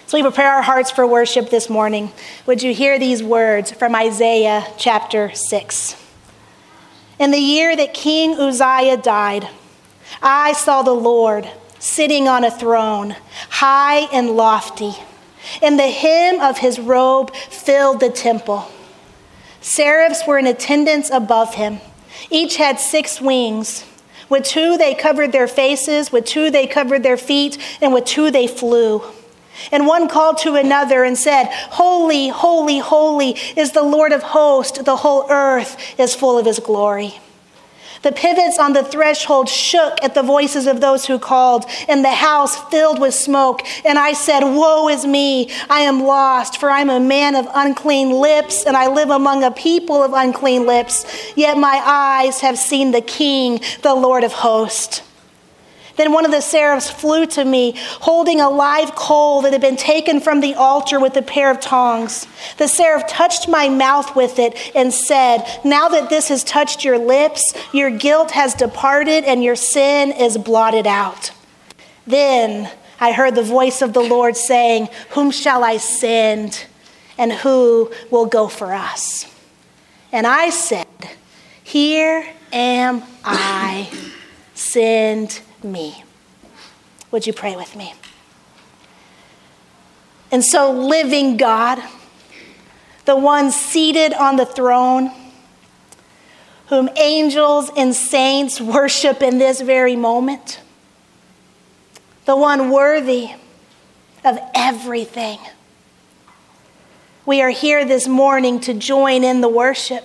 So we prepare our hearts for worship this morning. Would you hear these words from Isaiah chapter 6? In the year that King Uzziah died, I saw the Lord sitting on a throne, high and lofty, and the hem of his robe filled the temple. Seraphs were in attendance above him. Each had 6 wings. With 2 they covered their faces, with 2 they covered their feet, and with 2 they flew. And one called to another and said, "Holy, holy, holy is the Lord of hosts. The whole earth is full of his glory." The pivots on the threshold shook at the voices of those who called, and the house filled with smoke. And I said, "Woe is me, I am lost, for I am a man of unclean lips, and I live among a people of unclean lips. Yet my eyes have seen the King, the Lord of hosts." Then one of the seraphs flew to me, holding a live coal that had been taken from the altar with a pair of tongs. The seraph touched my mouth with it and said, "Now that this has touched your lips, your guilt has departed and your sin is blotted out." Then I heard the voice of the Lord saying, "Whom shall I send, and who will go for us?" And I said, "Here am I, send me." Would you pray with me? And so, living God, the one seated on the throne, whom angels and saints worship in this very moment, the one worthy of everything, we are here this morning to join in the worship.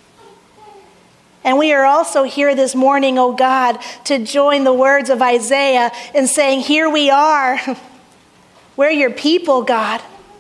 And we are also here this morning, oh God, to join the words of Isaiah in saying, "Here we are. We're your people, God.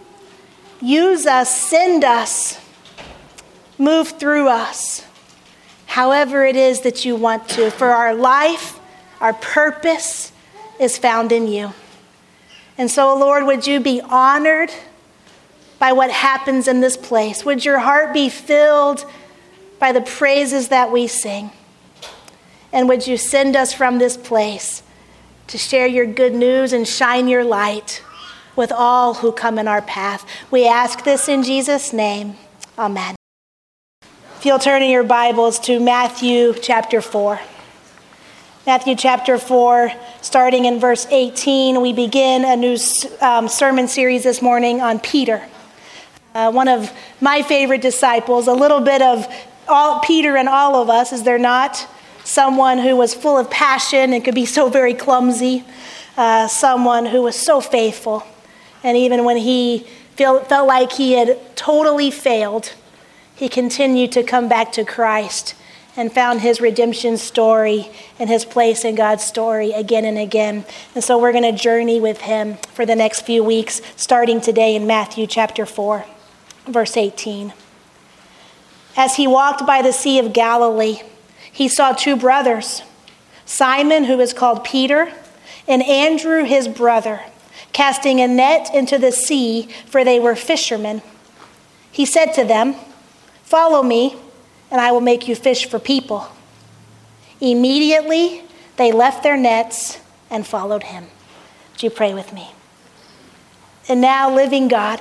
Use us, send us, move through us, however it is that you want to. For our life, our purpose is found in you." And so, Lord, would you be honored by what happens in this place? Would your heart be filled by the praises that we sing? And would you send us from this place to share your good news and shine your light with all who come in our path? We ask this in Jesus' name. Amen. If you'll turn in your Bibles to Matthew chapter 4. Matthew chapter 4, starting in verse 18, we begin a new sermon series this morning on Peter. One of my favorite disciples, a little bit of Peter and all of us, is there not? Someone who was full of passion and could be so very clumsy. Someone who was so faithful. And even when he felt like he had totally failed, he continued to come back to Christ and found his redemption story and his place in God's story again and again. And so we're going to journey with him for the next few weeks, starting today in Matthew chapter 4, verse 18. As he walked by the Sea of Galilee, he saw 2 brothers, Simon, who is called Peter, and Andrew, his brother, casting a net into the sea, for they were fishermen. He said to them, "Follow me, and I will make you fish for people." Immediately, they left their nets and followed him. Would you pray with me? And now, living God,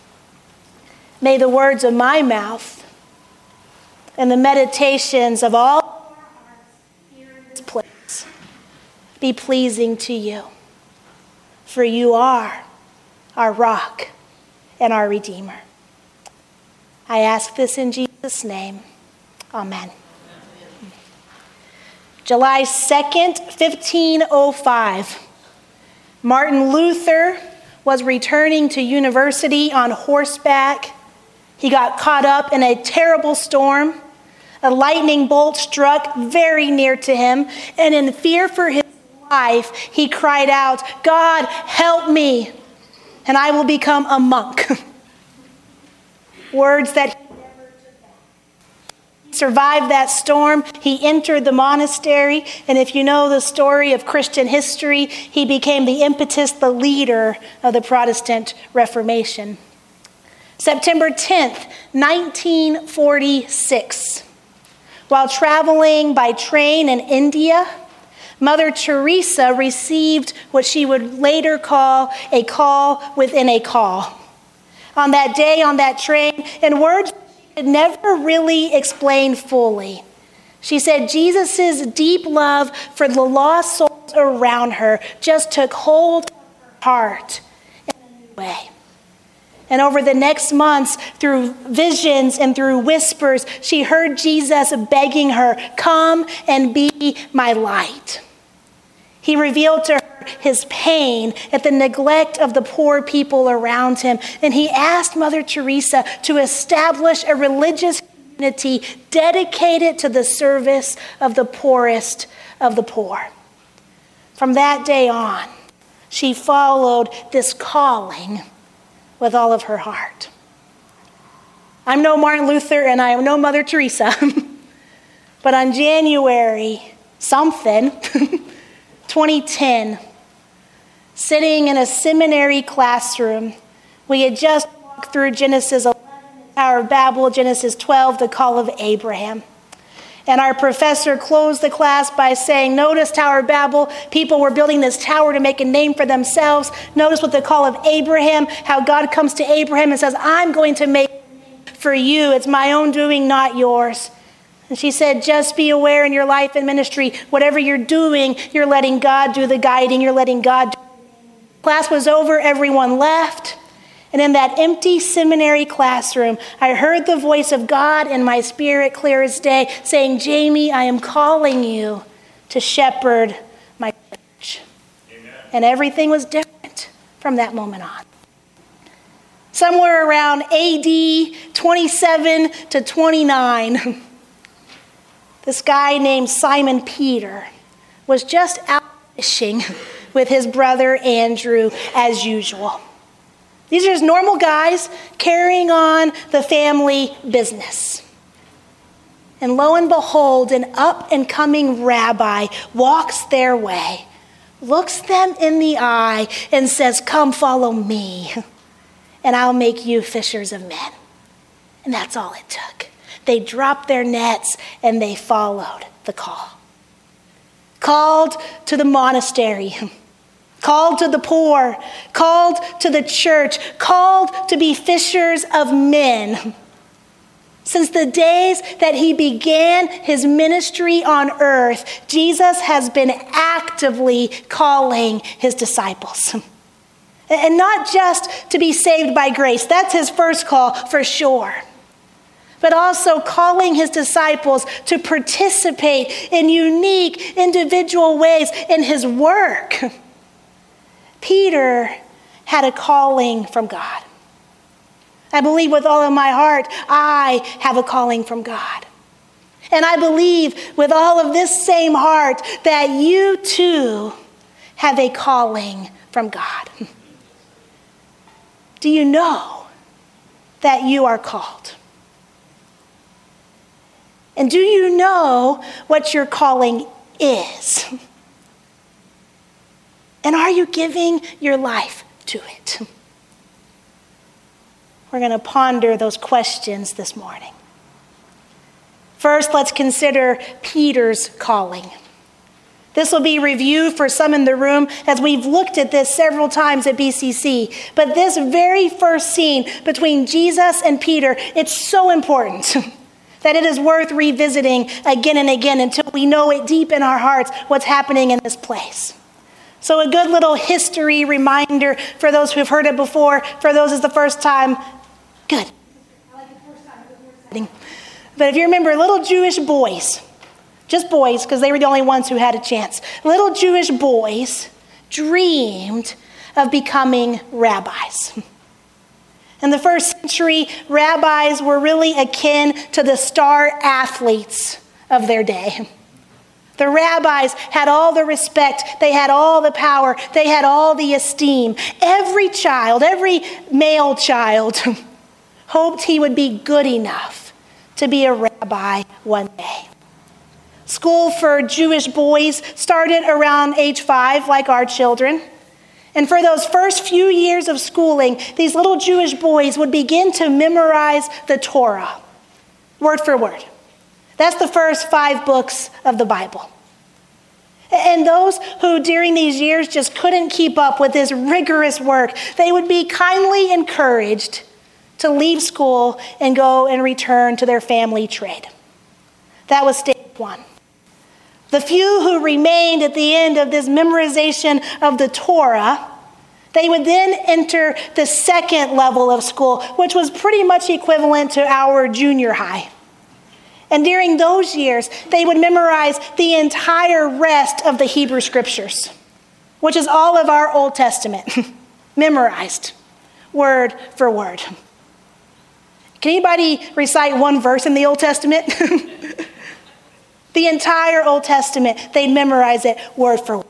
may the words of my mouth and the meditations of all here in this place be pleasing to you. For you are our rock and our Redeemer. I ask this in Jesus' name. Amen. July 2nd, 1505. Martin Luther was returning to university on horseback. He got caught up in a terrible storm. A lightning bolt struck very near to him, and in fear for his life, he cried out, "God, help me, and I will become a monk." Words that he never took back. He survived that storm. He entered the monastery, and if you know the story of Christian history, he became the impetus, the leader of the Protestant Reformation. September 10th, 1946. While traveling by train in India, Mother Teresa received what she would later call a call within a call. On that day, on that train, in words she could never really explain fully, she said Jesus' deep love for the lost souls around her just took hold of her heart in a new way. And over the next months, through visions and through whispers, she heard Jesus begging her, "Come and be my light." He revealed to her his pain at the neglect of the poor people around him. And he asked Mother Teresa to establish a religious community dedicated to the service of the poorest of the poor. From that day on, she followed this calling with all of her heart. I'm no Martin Luther and I am no Mother Teresa, but on January 2010, sitting in a seminary classroom, we had just walked through Genesis 11, Tower of Babel, Genesis 12, the call of Abraham. And our professor closed the class by saying, notice Tower of Babel, people were building this tower to make a name for themselves. Notice with the call of Abraham, how God comes to Abraham and says, I'm going to make a name for you. It's my own doing, not yours. And she said, just be aware in your life and ministry, whatever you're doing, you're letting God do the guiding, you're letting God do it. Class was over, everyone left. And in that empty seminary classroom, I heard the voice of God in my spirit clear as day saying, Jamie, I am calling you to shepherd my church. Amen. And everything was different from that moment on. Somewhere around AD 27 to 29, this guy named Simon Peter was just out fishing with his brother Andrew as usual. These are just normal guys carrying on the family business. And lo and behold, an up-and-coming rabbi walks their way, looks them in the eye, and says, come follow me, and I'll make you fishers of men. And that's all it took. They dropped their nets, and they followed the call. Called to the monastery, called to the poor, called to the church, called to be fishers of men. Since the days that he began his ministry on earth, Jesus has been actively calling his disciples. And not just to be saved by grace, that's his first call for sure, but also calling his disciples to participate in unique individual ways in his work. Peter had a calling from God. I believe with all of my heart, I have a calling from God. And I believe with all of this same heart that you too have a calling from God. Do you know that you are called? And do you know what your calling is? And are you giving your life to it? We're going to ponder those questions this morning. First, let's consider Peter's calling. This will be review for some in the room as we've looked at this several times at BCC. But this very first scene between Jesus and Peter, it's so important that it is worth revisiting again and again until we know it deep in our hearts what's happening in this place. So a good little history reminder for those who've heard it before, for those it's the first time, good. I like the first time, it was more exciting. But if you remember, little Jewish boys, just boys, because they were the only ones who had a chance, little Jewish boys dreamed of becoming rabbis. In the first century, rabbis were really akin to the star athletes of their day. The rabbis had all the respect, they had all the power, they had all the esteem. Every child, every male child hoped he would be good enough to be a rabbi one day. School for Jewish boys started around age 5, like our children. And for those first few years of schooling, these little Jewish boys would begin to memorize the Torah, word for word. That's the first 5 books of the Bible. And those who during these years just couldn't keep up with this rigorous work, they would be kindly encouraged to leave school and go and return to their family trade. That was stage one. The few who remained at the end of this memorization of the Torah, they would then enter the second level of school, which was pretty much equivalent to our junior high. And during those years, they would memorize the entire rest of the Hebrew Scriptures, which is all of our Old Testament, memorized, word for word. Can anybody recite one verse in the Old Testament? The entire Old Testament, they'd memorize it word for word.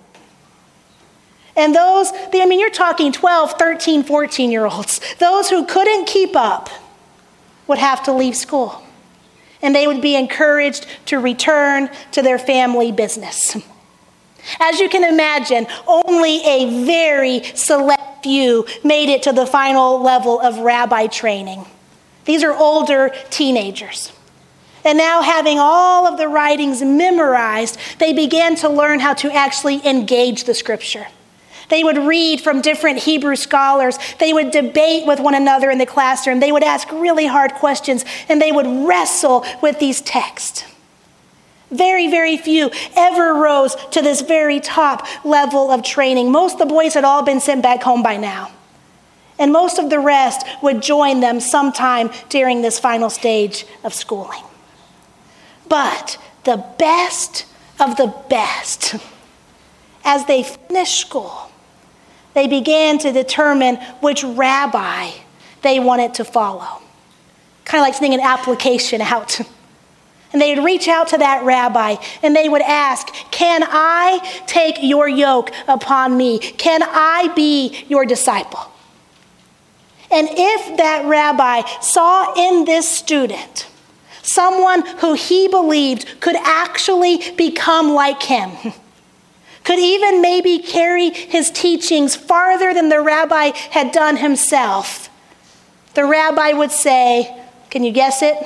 And those, you're talking 12, 13, 14-year-olds. Those who couldn't keep up would have to leave school. And they would be encouraged to return to their family business. As you can imagine, only a very select few made it to the final level of rabbi training. These are older teenagers. And now, having all of the writings memorized, they began to learn how to actually engage the Scripture. They would read from different Hebrew scholars. They would debate with one another in the classroom. They would ask really hard questions, and they would wrestle with these texts. Very, very few ever rose to this very top level of training. Most of the boys had all been sent back home by now. And most of the rest would join them sometime during this final stage of schooling. But the best of the best, as they finished school, they began to determine which rabbi they wanted to follow. Kind of like sending an application out. And they would reach out to that rabbi and they would ask, can I take your yoke upon me? Can I be your disciple? And if that rabbi saw in this student someone who he believed could actually become like him, could even maybe carry his teachings farther than the rabbi had done himself, the rabbi would say, can you guess it?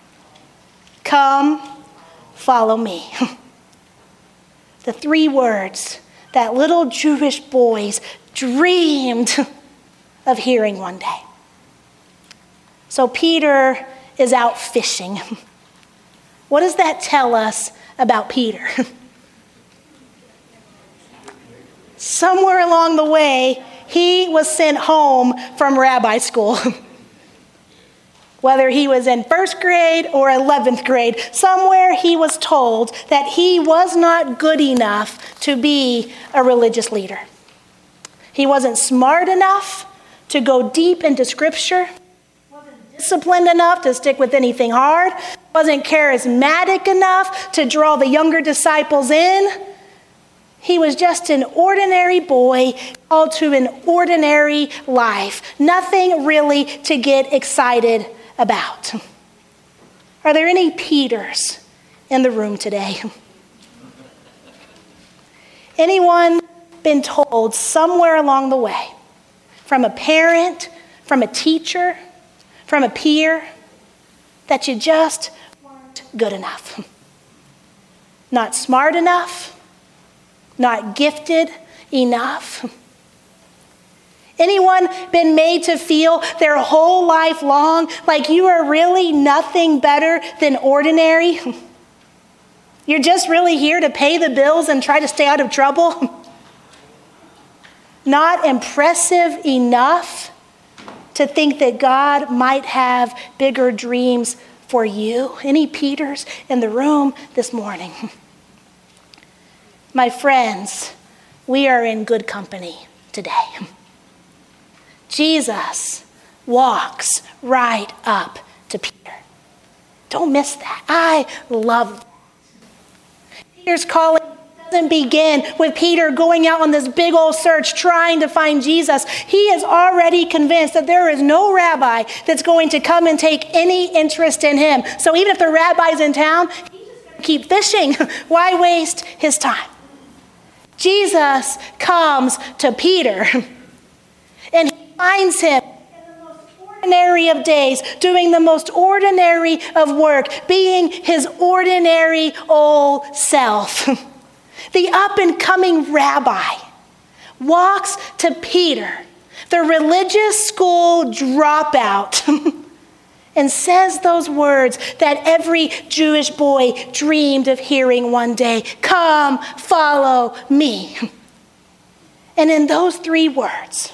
Come, follow me. The three words that little Jewish boys dreamed of hearing one day. So Peter is out fishing. What does that tell us about Peter? Somewhere along the way, he was sent home from rabbi school. Whether he was in first grade or 11th grade, somewhere he was told that he was not good enough to be a religious leader. He wasn't smart enough to go deep into Scripture, wasn't disciplined enough to stick with anything hard, wasn't charismatic enough to draw the younger disciples in. He was just an ordinary boy called to an ordinary life. Nothing really to get excited about. Are there any Peters in the room today? Anyone been told somewhere along the way, from a parent, from a teacher, from a peer, that you just weren't good enough? Not smart enough? Not gifted enough? Anyone been made to feel their whole life long like you are really nothing better than ordinary? You're just really here to pay the bills and try to stay out of trouble? Not impressive enough to think that God might have bigger dreams for you? Any Peters in the room this morning? My friends, we are in good company today. Jesus walks right up to Peter. Don't miss that. I love that. Peter's calling doesn't begin with Peter going out on this big old search trying to find Jesus. He is already convinced that there is no rabbi that's going to come and take any interest in him. So even if the rabbi's in town, he's just going to keep fishing. Why waste his time? Jesus comes to Peter and he finds him in the most ordinary of days, doing the most ordinary of work, being his ordinary old self. the up-and-coming rabbi, walks to Peter, the religious school dropout, and says those words that every Jewish boy dreamed of hearing one day: "Come, follow me." And in those three words,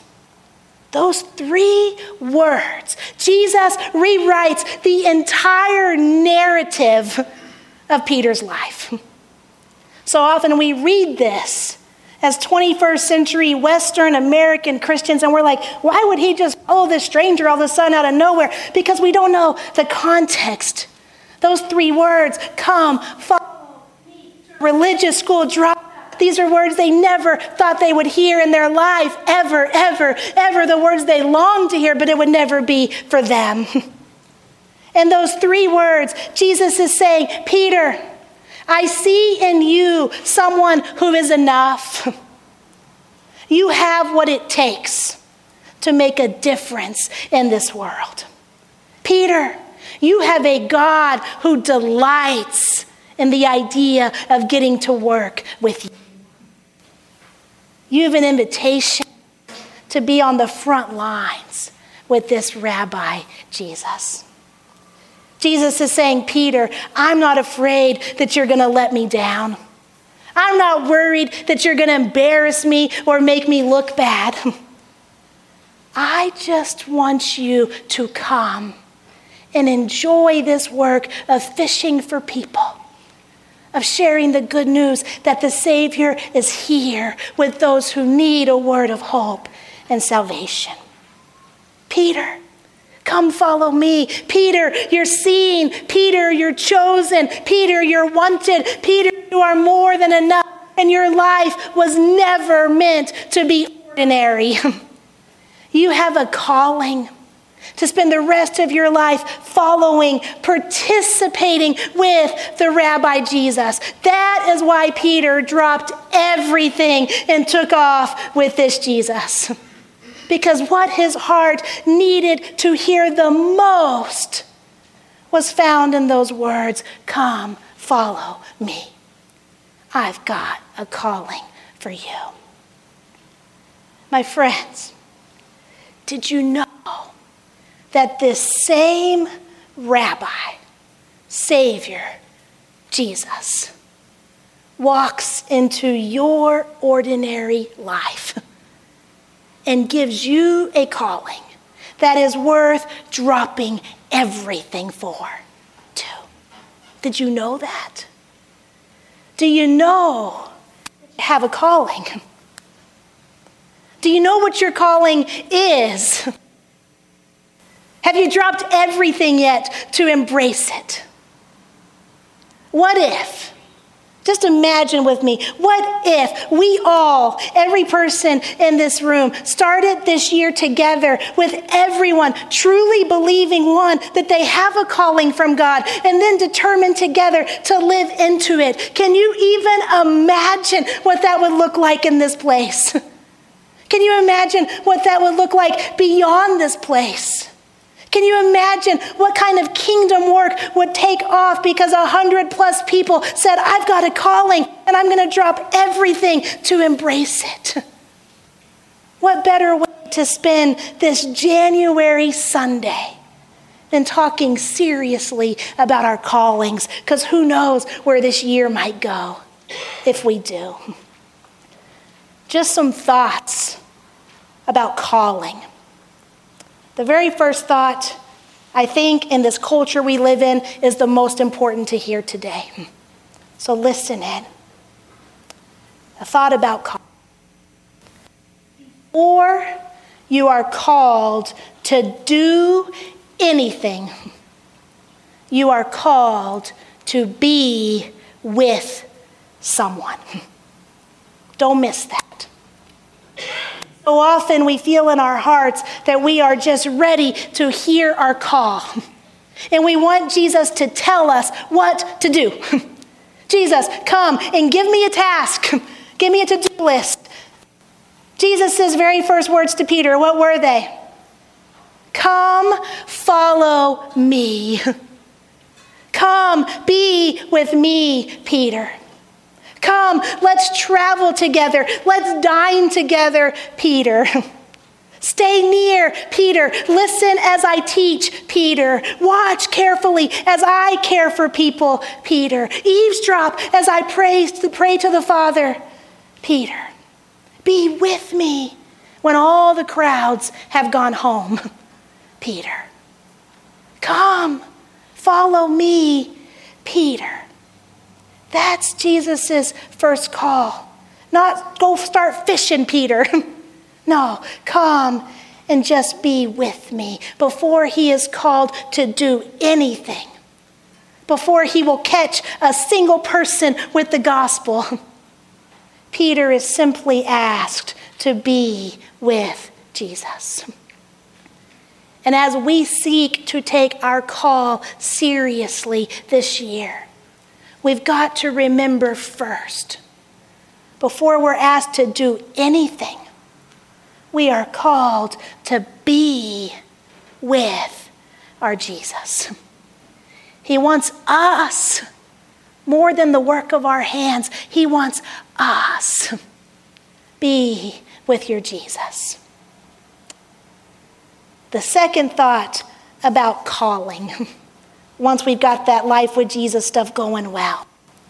Jesus rewrites the entire narrative of Peter's life. So often we read this as 21st century Western American Christians, and we're like, why would he just follow this stranger all of a sudden out of nowhere? Because we don't know the context. Those three words, "Come, follow me," religious school dropout. These are words they never thought they would hear in their life, ever, ever, ever. The words they longed to hear, but it would never be for them. And those three words, Jesus is saying, Peter, I see in you someone who is enough. You have what it takes to make a difference in this world. Peter, you have a God who delights in the idea of getting to work with you. You have an invitation to be on the front lines with this Rabbi Jesus. Jesus is saying, Peter, I'm not afraid that you're going to let me down. I'm not worried that you're going to embarrass me or make me look bad. I just want you to come and enjoy this work of fishing for people, of sharing the good news that the Savior is here with those who need a word of hope and salvation. Peter, come follow me. Peter, you're seen. Peter, you're chosen. Peter, you're wanted. Peter, you are more than enough. And your life was never meant to be ordinary. You have a calling to spend the rest of your life following, participating with the Rabbi Jesus. That is why Peter dropped everything and took off with this Jesus. Because what his heart needed to hear the most was found in those words, come, follow me. I've got a calling for you. My friends, did you know that this same Rabbi, Savior, Jesus, walks into your ordinary life and gives you a calling that is worth dropping everything for, too? Did you know that? Do you know you have a calling? Do you know what your calling is? Have you dropped everything yet to embrace it? What if, just imagine with me, what if we all, every person in this room, started this year together with everyone truly believing, one, that they have a calling from God, and then determined together to live into it? Can you even imagine what that would look like in this place? Can you imagine what that would look like beyond this place? Can you imagine what kind of kingdom work would take off because 100+ people said, I've got a calling and I'm going to drop everything to embrace it? What better way to spend this January Sunday than talking seriously about our callings? Because who knows where this year might go if we do. Just some thoughts about calling. The very first thought, I think, in this culture we live in is the most important to hear today. So listen in. A thought about calling. Before you are called to do anything, you are called to be with someone. Don't miss that. So often we feel in our hearts that we are just ready to hear our call. And we want Jesus to tell us what to do. Jesus, come and give me a task. Give me a to-do list. Jesus' very first words to Peter, what were they? Come, follow me. Come, be with me, Peter. Come, let's travel together. Let's dine together, Peter. Stay near, Peter. Listen as I teach, Peter. Watch carefully as I care for people, Peter. Eavesdrop as I pray to the Father, Peter. Be with me when all the crowds have gone home, Peter. Come, follow me, Peter. That's Jesus' first call. Not go start fishing, Peter. No, come and just be with me before he is called to do anything. Before he will catch a single person with the gospel. Peter is simply asked to be with Jesus. And as we seek to take our call seriously this year, we've got to remember first, before we're asked to do anything, we are called to be with our Jesus. He wants us more than the work of our hands. He wants us. Be with your Jesus. The second thought about calling, once we've got that life with Jesus stuff going well,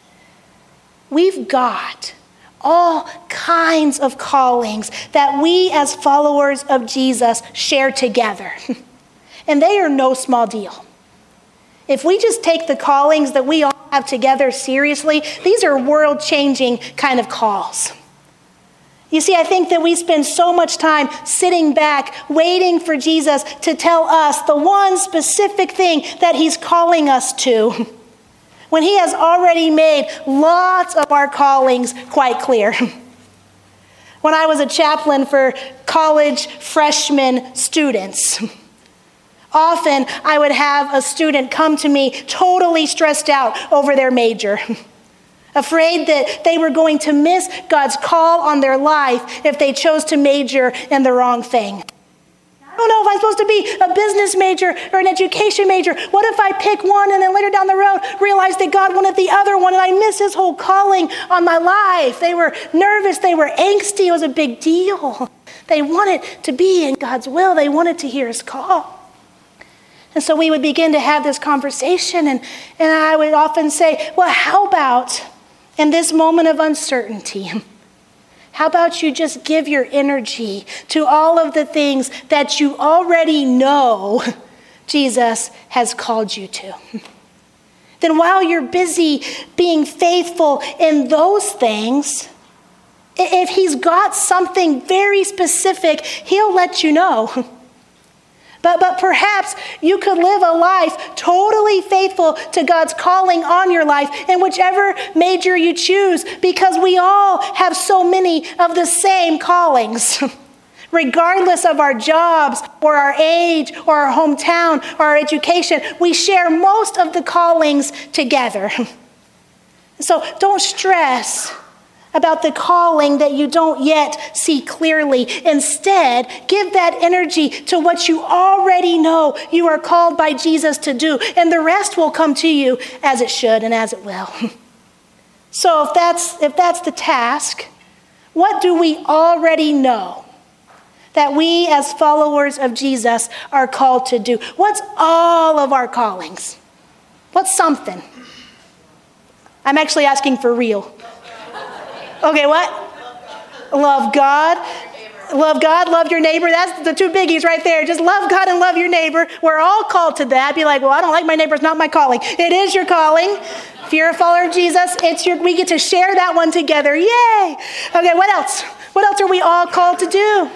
we've got all kinds of callings that we as followers of Jesus share together. And they are no small deal. If we just take the callings that we all have together seriously, these are world-changing kind of calls. You see, I think that we spend so much time sitting back, waiting for Jesus to tell us the one specific thing that he's calling us to, when he has already made lots of our callings quite clear. When I was a chaplain for college freshman students, often I would have a student come to me totally stressed out over their major, afraid that they were going to miss God's call on their life if they chose to major in the wrong thing. I don't know if I'm supposed to be a business major or an education major. What if I pick one and then later down the road realize that God wanted the other one and I miss his whole calling on my life? They were nervous. They were angsty. It was a big deal. They wanted to be in God's will. They wanted to hear his call. And so we would begin to have this conversation, and I would often say, well, how about in this moment of uncertainty, how about you just give your energy to all of the things that you already know Jesus has called you to? Then while you're busy being faithful in those things, if he's got something very specific, he'll let you know. But perhaps you could live a life totally faithful to God's calling on your life in whichever major you choose, because we all have so many of the same callings. Regardless of our jobs or our age or our hometown or our education, we share most of the callings together. So don't stress about the calling that you don't yet see clearly. Instead, give that energy to what you already know you are called by Jesus to do, and the rest will come to you as it should and as it will. So if that's the task, what do we already know that we as followers of Jesus are called to do? What's all of our callings? What's something? I'm actually asking for real. Okay, what? Love God. Love God, love your neighbor. That's the two biggies right there. Just love God and love your neighbor. We're all called to that. Be like, well, I don't like my neighbor. It's not my calling. It is your calling. If you're a follower of Jesus, we get to share that one together. Yay! Okay, what else? What else are we all called to do?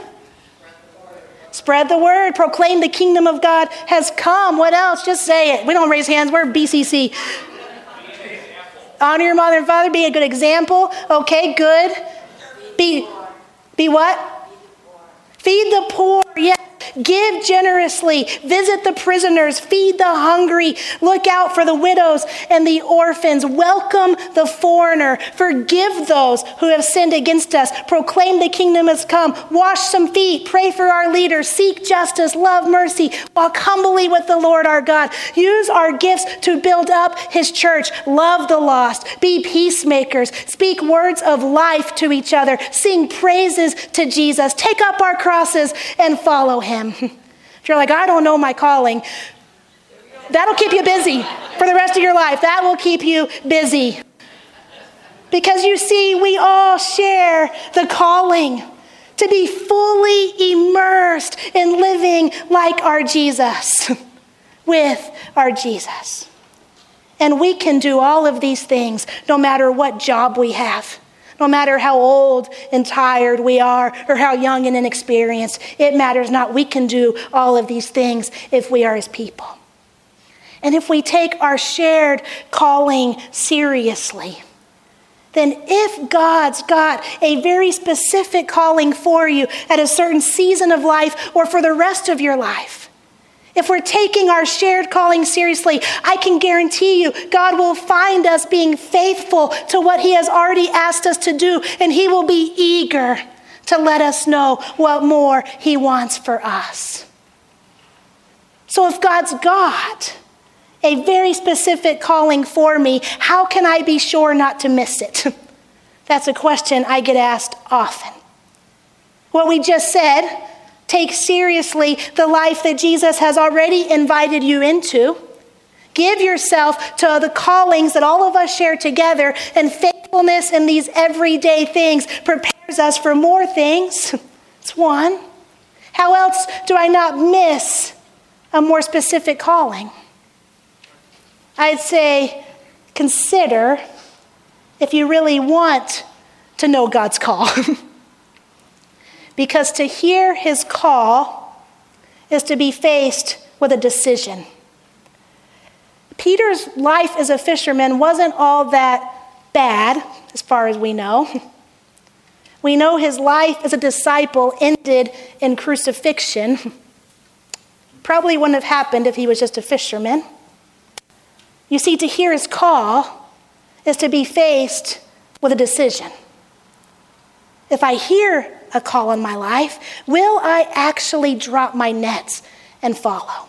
Spread the word. Proclaim the kingdom of God has come. What else? Just say it. We don't raise hands. We're BCC. Honor your mother and father. Be a good example. Okay, good. Be what? Feed the poor. Yes. Give generously, visit the prisoners, feed the hungry, look out for the widows and the orphans, welcome the foreigner, forgive those who have sinned against us, proclaim the kingdom has come, wash some feet, pray for our leaders, seek justice, love mercy, walk humbly with the Lord our God. Use our gifts to build up his church, love the lost, be peacemakers, speak words of life to each other, sing praises to Jesus, take up our crosses and follow him. If you're like, I don't know my calling, that'll keep you busy for the rest of your life. That will keep you busy. Because you see, we all share the calling to be fully immersed in living like our Jesus, with our Jesus. And we can do all of these things no matter what job we have, no matter how old and tired we are or how young and inexperienced. It matters not. We can do all of these things if we are his people. And if we take our shared calling seriously, then if God's got a very specific calling for you at a certain season of life or for the rest of your life, if we're taking our shared calling seriously, I can guarantee you God will find us being faithful to what he has already asked us to do, and he will be eager to let us know what more he wants for us. So if God's got a very specific calling for me, how can I be sure not to miss it? That's a question I get asked often. What we just said, take seriously the life that Jesus has already invited you into. Give yourself to the callings that all of us share together, and faithfulness in these everyday things prepares us for more things. It's one. How else do I not miss a more specific calling? I'd say consider if you really want to know God's call. Because to hear his call is to be faced with a decision. Peter's life as a fisherman wasn't all that bad, as far as we know. We know his life as a disciple ended in crucifixion. Probably wouldn't have happened if he was just a fisherman. You see, to hear his call is to be faced with a decision. If I hear a call in my life, will I actually drop my nets and follow?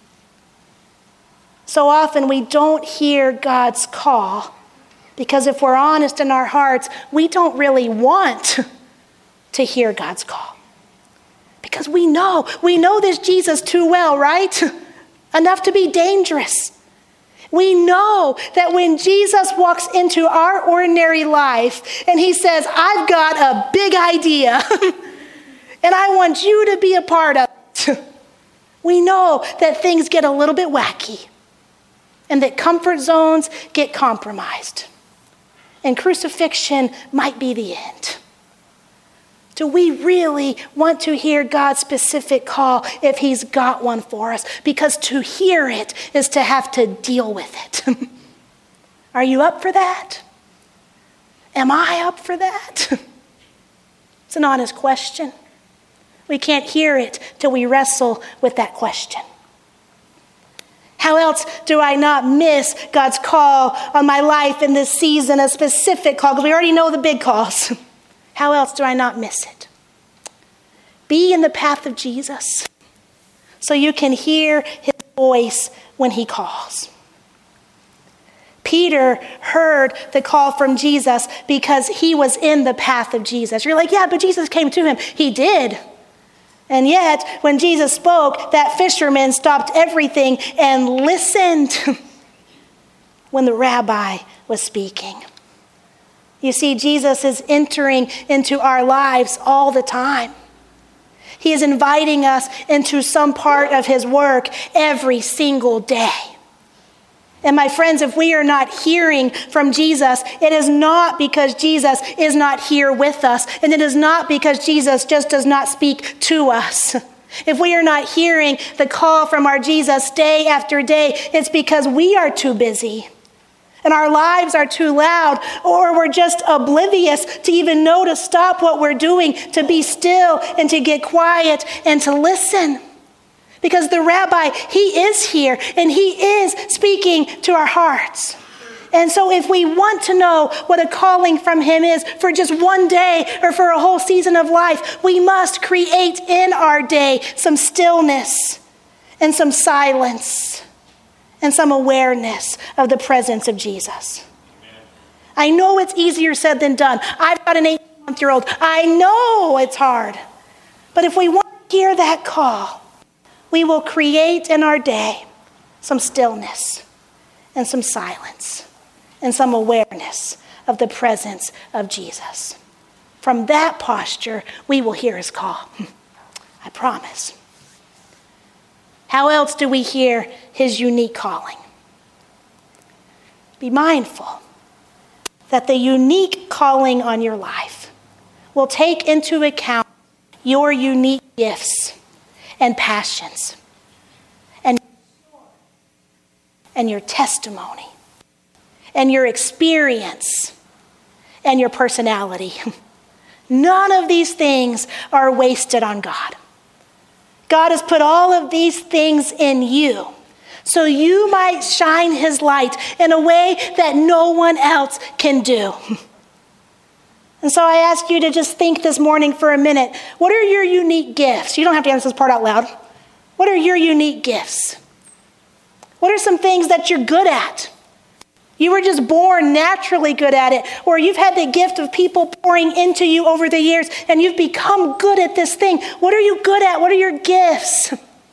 So often we don't hear God's call because if we're honest in our hearts, we don't really want to hear God's call. Because we know this Jesus too well, right? Enough to be dangerous. We know that when Jesus walks into our ordinary life and he says, I've got a big idea and I want you to be a part of it, we know that things get a little bit wacky and that comfort zones get compromised and crucifixion might be the end. Do we really want to hear God's specific call if he's got one for us? Because to hear it is to have to deal with it. Are you up for that? Am I up for that? It's an honest question. We can't hear it till we wrestle with that question. How else do I not miss God's call on my life in this season, a specific call? Because we already know the big calls. How else do I not miss it? Be in the path of Jesus so you can hear his voice when he calls. Peter heard the call from Jesus because he was in the path of Jesus. You're like, yeah, but Jesus came to him. He did. And yet, when Jesus spoke, that fisherman stopped everything and listened when the rabbi was speaking. You see, Jesus is entering into our lives all the time. He is inviting us into some part of his work every single day. And my friends, if we are not hearing from Jesus, it is not because Jesus is not here with us. And it is not because Jesus just does not speak to us. If we are not hearing the call from our Jesus day after day, it's because we are too busy. and our lives are too loud, or we're just oblivious to even know to stop what we're doing, to be still and to get quiet and to listen. Because the rabbi, he is here and he is speaking to our hearts. And so if we want to know what a calling from him is for just one day or for a whole season of life, we must create in our day some stillness and some silence and some awareness of the presence of Jesus. Amen. I know it's easier said than done. I've got an 18-month-old. I know it's hard. But if we want to hear that call, we will create in our day some stillness and some silence and some awareness of the presence of Jesus. From that posture, we will hear his call. I promise. How else do we hear his unique calling? Be mindful that the unique calling on your life will take into account your unique gifts and passions and your testimony and your experience and your personality. None of these things are wasted on God. God has put all of these things in you so you might shine his light in a way that no one else can do. And so I ask you to just think this morning for a minute. What are your unique gifts? You don't have to answer this part out loud. What are your unique gifts? What are some things that you're good at? You were just born naturally good at it, or you've had the gift of people pouring into you over the years and you've become good at this thing. What are you good at? What are your gifts?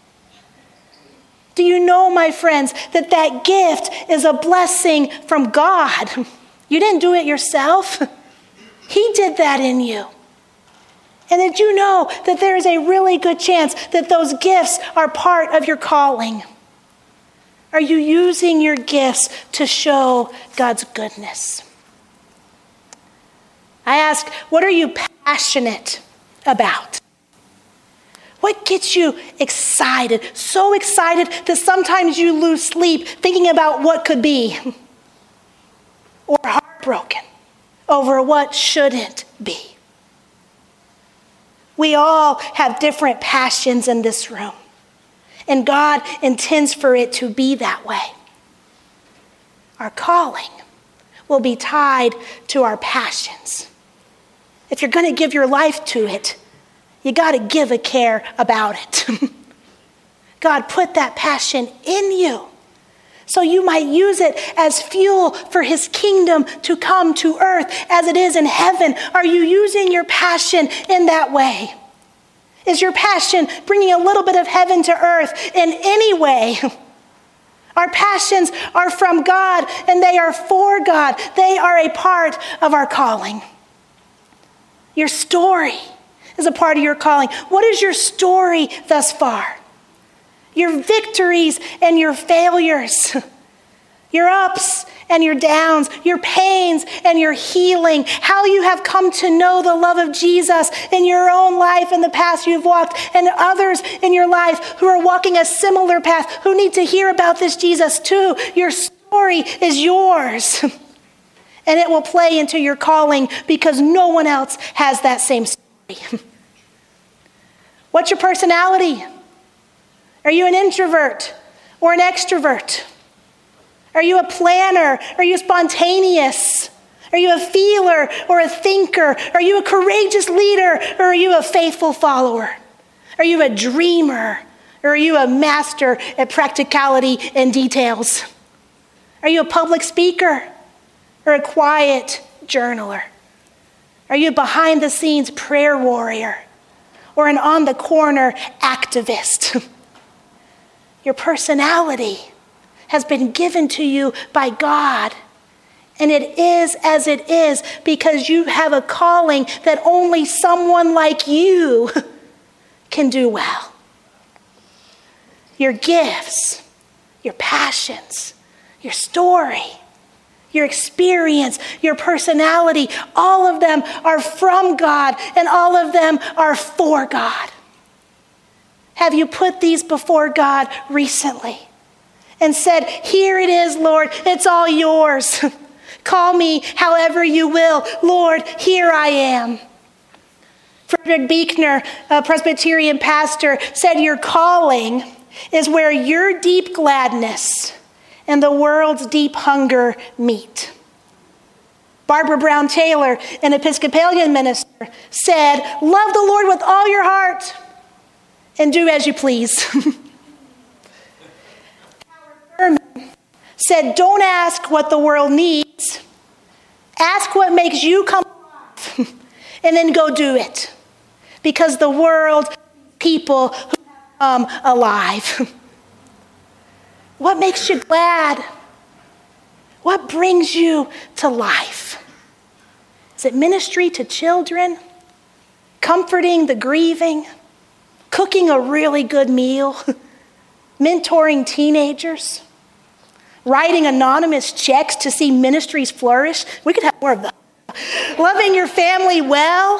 Do you know, my friends, that that gift is a blessing from God? You didn't do it yourself. He did that in you. And did you know that there is a really good chance that those gifts are part of your calling? Are you using your gifts to show God's goodness? I ask, what are you passionate about? What gets you excited? So excited that sometimes you lose sleep thinking about what could be. Or heartbroken over what shouldn't be. We all have different passions in this room. And God intends for it to be that way. Our calling will be tied to our passions. If you're going to give your life to it, you got to give a care about it. God put that passion in you so you might use it as fuel for his kingdom to come to earth as it is in heaven. Are you using your passion in that way? Is your passion bringing a little bit of heaven to earth in any way? Our passions are from God and they are for God. They are a part of our calling. Your story is a part of your calling. What is your story thus far? Your victories and your failures, your ups and your downs, your pains and your healing, how you have come to know the love of Jesus in your own life in the path you've walked, and others in your life who are walking a similar path, who need to hear about this Jesus too. Your story is yours, and it will play into your calling because no one else has that same story. What's your personality? Are you an introvert or an extrovert? Are you a planner? Are you spontaneous? Are you a feeler or a thinker? Are you a courageous leader or are you a faithful follower? Are you a dreamer or are you a master at practicality and details? Are you a public speaker or a quiet journaler? Are you a behind-the-scenes prayer warrior or an on-the-corner activist? Your personality has been given to you by God. And it is as it is because you have a calling that only someone like you can do well. Your gifts, your passions, your story, your experience, your personality, all of them are from God and all of them are for God. Have you put these before God recently? and said, "Here it is, Lord, it's all yours. Call me however you will. Lord, here I am." Frederick Buechner, a Presbyterian pastor, said, "Your calling is where your deep gladness and the world's deep hunger meet." Barbara Brown Taylor, an Episcopalian minister, said, "Love the Lord with all your heart and do as you please." Howard Thurman said, "Don't ask what the world needs. Ask what makes you come alive and then go do it. Because the world, people who come alive." What makes you glad? What brings you to life? Is it ministry to children? Comforting the grieving? Cooking a really good meal? Mentoring teenagers? Writing anonymous checks to see ministries flourish? We could have more of that. Loving your family well?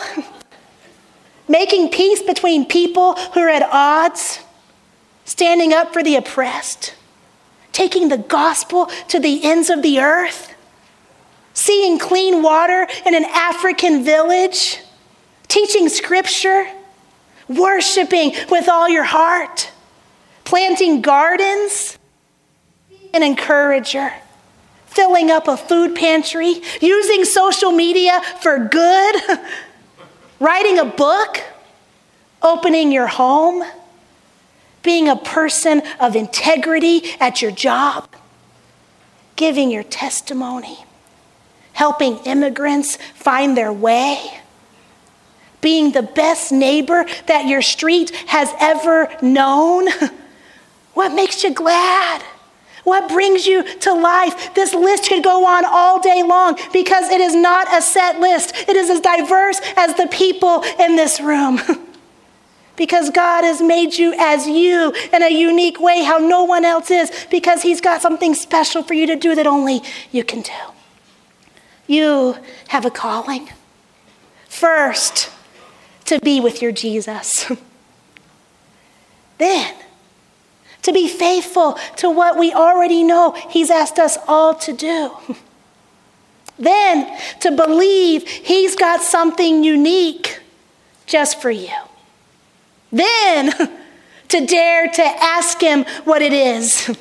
Making peace between people who are at odds? Standing up for the oppressed? Taking the gospel to the ends of the earth? Seeing clean water in an African village? Teaching scripture? Worshiping with all your heart? Planting gardens? An encourager? Filling up a food pantry? Using social media for good? Writing a book? Opening your home? Being a person of integrity at your job? Giving your testimony? Helping immigrants find their way? Being the best neighbor that your street has ever known? What makes you glad? What brings you to life? This list could go on all day long because it is not a set list. It is as diverse as the people in this room. Because God has made you as you in a unique way, how no one else is, because he's got something special for you to do that only you can do. You have a calling. First, to be with your Jesus. Then, to be faithful to what we already know he's asked us all to do. Then, to believe he's got something unique just for you. Then, to dare to ask him what it is.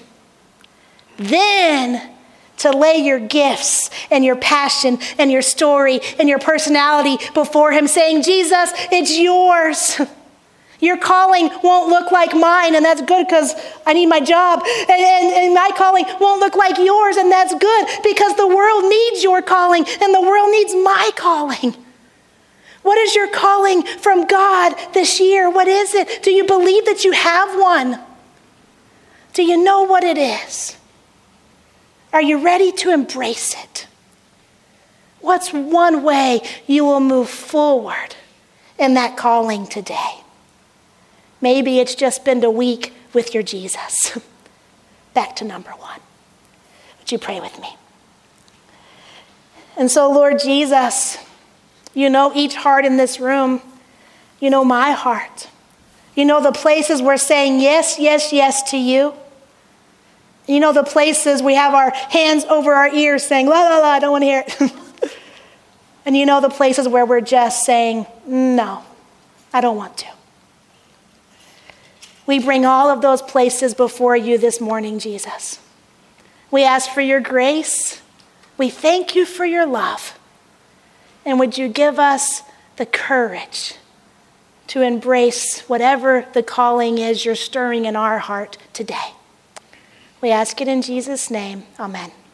Then, to lay your gifts and your passion and your story and your personality before him, saying, "Jesus, it's yours. Your calling won't look like mine, and that's good because I need my job. And my calling won't look like yours, and that's good because the world needs your calling, and the world needs my calling." What is your calling from God this year? What is it? Do you believe that you have one? Do you know what it is? Are you ready to embrace it? What's one way you will move forward in that calling today? Maybe it's just spend a week with your Jesus. Back to number one. Would you pray with me? And so, Lord Jesus, you know each heart in this room. You know my heart. You know the places we're saying yes, yes, yes to you. You know the places we have our hands over our ears saying, la, la, la, I don't want to hear it. And you know the places where we're just saying, no, I don't want to. We bring all of those places before you this morning, Jesus. We ask for your grace. We thank you for your love. And would you give us the courage to embrace whatever the calling is you're stirring in our heart today. We ask it in Jesus' name. Amen.